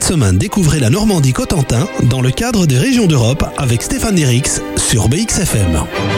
Cette semaine, découvrez la Normandie-Cotentin dans le cadre des Régions d'Europe avec Stéphane Derix sur BXFM.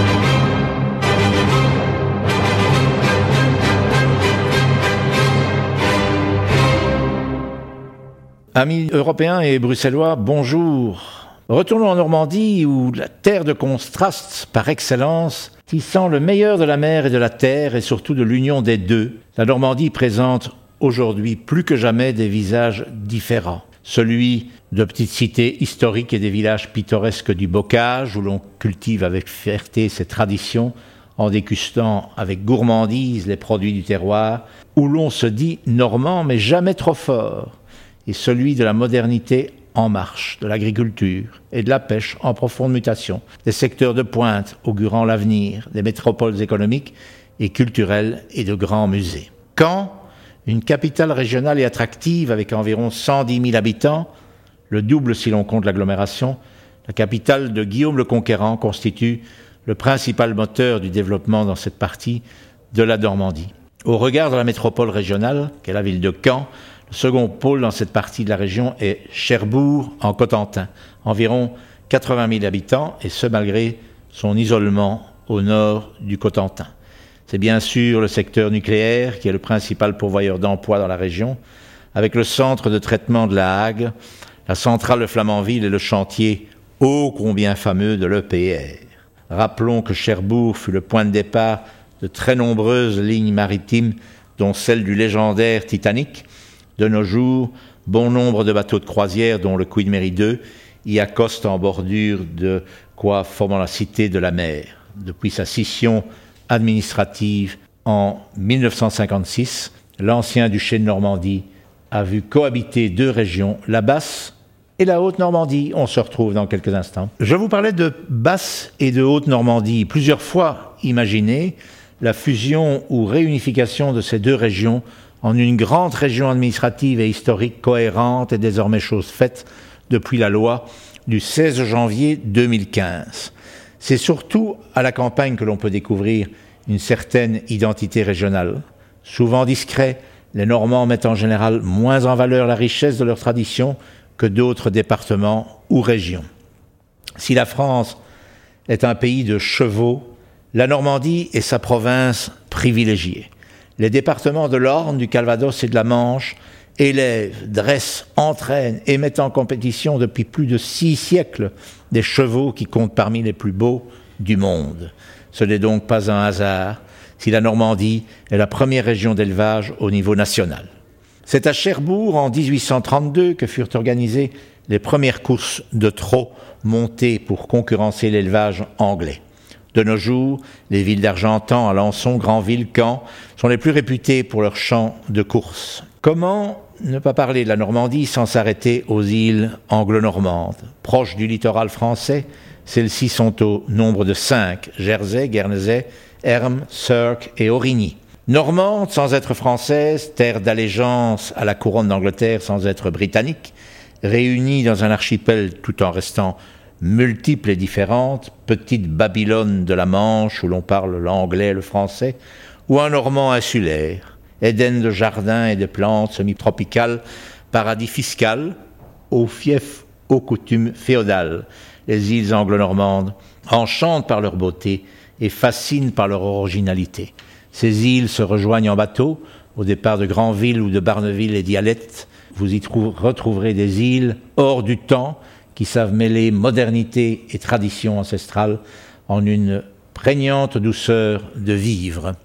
Amis européens et bruxellois, bonjour. Retournons en Normandie où la terre de contraste par excellence, tissant le meilleur de la mer et de la terre et surtout de l'union des deux. La Normandie présente aujourd'hui plus que jamais des visages différents. Celui de petites cités historiques et des villages pittoresques du bocage où l'on cultive avec fierté ses traditions en dégustant avec gourmandise les produits du terroir, où l'on se dit normand mais jamais trop fort, et celui de la modernité en marche, de l'agriculture et de la pêche en profonde mutation, des secteurs de pointe augurant l'avenir, des métropoles économiques et culturelles et de grands musées. Caen, une capitale régionale et attractive avec environ 110 000 habitants, le double si l'on compte l'agglomération, la capitale de Guillaume le Conquérant constitue le principal moteur du développement dans cette partie de la Normandie. Au regard de la métropole régionale, qu'est la ville de Caen, le second pôle dans cette partie de la région est Cherbourg en Cotentin, environ 80 000 habitants, et ce malgré son isolement au nord du Cotentin. C'est bien sûr le secteur nucléaire qui est le principal pourvoyeur d'emplois dans la région, avec le centre de traitement de la Hague, la centrale de Flamanville et le chantier ô combien fameux de l'EPR. Rappelons que Cherbourg fut le point de départ de très nombreuses lignes maritimes, dont celle du légendaire Titanic. De nos jours, bon nombre de bateaux de croisière, dont le Queen Mary 2, y accostent en bordure de quoi formant la cité de la mer. Depuis sa scission administrative en 1956, l'ancien duché de Normandie a vu cohabiter deux régions, la Basse et la Haute-Normandie. On se retrouve dans quelques instants. Je vous parlais de Basse et de Haute-Normandie. Plusieurs fois imaginé la fusion ou réunification de ces deux régions en une grande région administrative et historique cohérente est désormais chose faite depuis la loi du 16 janvier 2015. C'est surtout à la campagne que l'on peut découvrir une certaine identité régionale. Souvent discrets, les Normands mettent en général moins en valeur la richesse de leurs traditions que d'autres départements ou régions. Si la France est un pays de chevaux, la Normandie est sa province privilégiée. Les départements de l'Orne, du Calvados et de la Manche élèvent, dressent, entraînent et mettent en compétition depuis plus de 6 siècles des chevaux qui comptent parmi les plus beaux du monde. Ce n'est donc pas un hasard si la Normandie est la première région d'élevage au niveau national. C'est à Cherbourg, en 1832, que furent organisées les premières courses de trot montées pour concurrencer l'élevage anglais. De nos jours, les villes d'Argentan, Alençon, Granville, Caen sont les plus réputées pour leurs champs de course. Comment ne pas parler de la Normandie sans s'arrêter aux îles anglo-normandes? Proches du littoral français, celles-ci sont au nombre de 5, Jersey, Guernesey, Herm, Cirque et Aurigny. Normandes sans être françaises, terre d'allégeance à la couronne d'Angleterre sans être britannique, réunies dans un archipel tout en restant multiples et différentes, petite Babylone de la Manche où l'on parle l'anglais, le français, ou un Normand insulaire, Éden de jardins et de plantes semi-tropicales, paradis fiscal, au fief, aux coutumes féodales. Les îles anglo-normandes enchantent par leur beauté et fascinent par leur originalité. Ces îles se rejoignent en bateau, au départ de Granville ou de Barneville et d'Ialette. Vous y retrouverez des îles hors du temps, qui savent mêler modernité et tradition ancestrale en une prégnante douceur de vivre.